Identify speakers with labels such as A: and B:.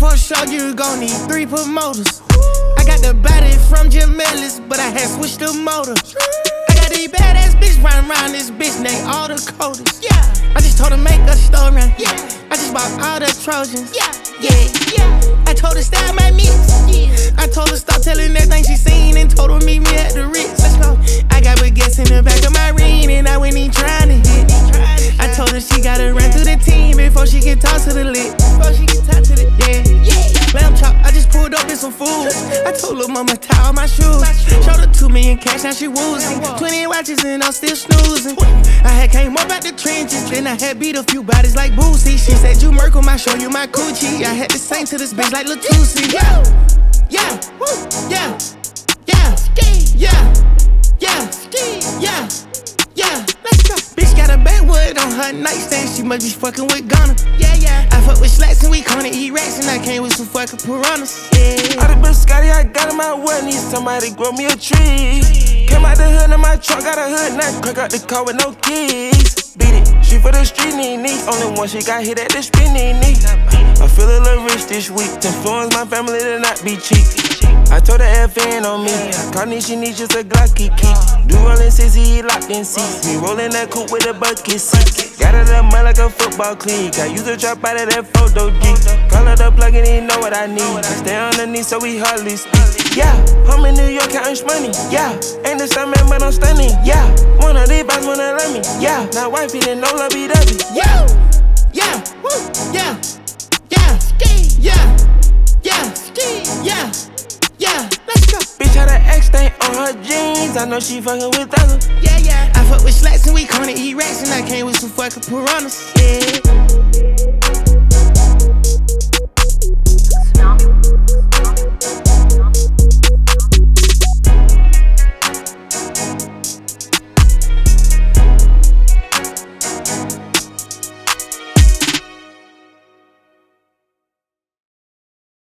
A: for a show, you gon' need 3 promoters. I got the body from Jim Ellis, but I had switched the motor. I got these badass bitch running around this bitch named all the coders. Yeah, I just told her make a store run. Yeah, I just bought all the Trojans. Yeah, yeah, yeah. I told her style my mix. Yeah, I told her stop telling everything she seen and told her meet me at the Ritz. Let's go. I got baguettes in the back of my ring and I went in trying to hit. I told her she gotta run through the team before she can talk to the lit. Before she can talk to the lamb chop. I just pulled up in some food. I told lil' mama tie all my shoes. Showed her 2 million cash, now she woozing. 20 watches and I'm still snoozing. I had came up out the trenches, then I had beat a few bodies like Boosie. She said you Merkle, I show you my coochie. I had to sing to this bitch like Latusi. Yeah, yeah, yeah, yeah, yeah, yeah, yeah, yeah. Let's go. Bitch got a backwood on her nightstand, she must be fucking with Ghana. Yeah, yeah. I fuck with slacks and we gonna eat rats, and I came with some fucking piranhas. Yeah.
B: All the biscotti I got in my wood, need somebody grow me a tree. Came out the hood in my trunk, got a hood, now crack out the car with no keys. Beat it, she for the street, knee. Only one she got hit at the spin, knee. I feel a little rich this week, influence my family to not be cheap. I told her FN on me, Carnation needs just a Glocky key. Do rollin' 60, locked in seats. Me rollin' that coupe with a bucket seat. Got it up mud like a football cleat. I use a drop out of that photo G. Call her the plug and he know what I need. I stay underneath so we hardly speak. Yeah, I'm in New York counting money. Yeah, ain't the same man but I'm stunning. Yeah, one of these boys wanna love me. Yeah, now wifey didn't know love lovey-dovey.
A: Yeah, yeah, yeah, yeah, yeah, yeah, yeah. Yeah, let's go.
B: Bitch had an X stain on her jeans. I know she fucking with others.
A: Yeah, yeah. I fuck with slacks and we gonna eat rats, and I came with some fucking piranhas. Yeah.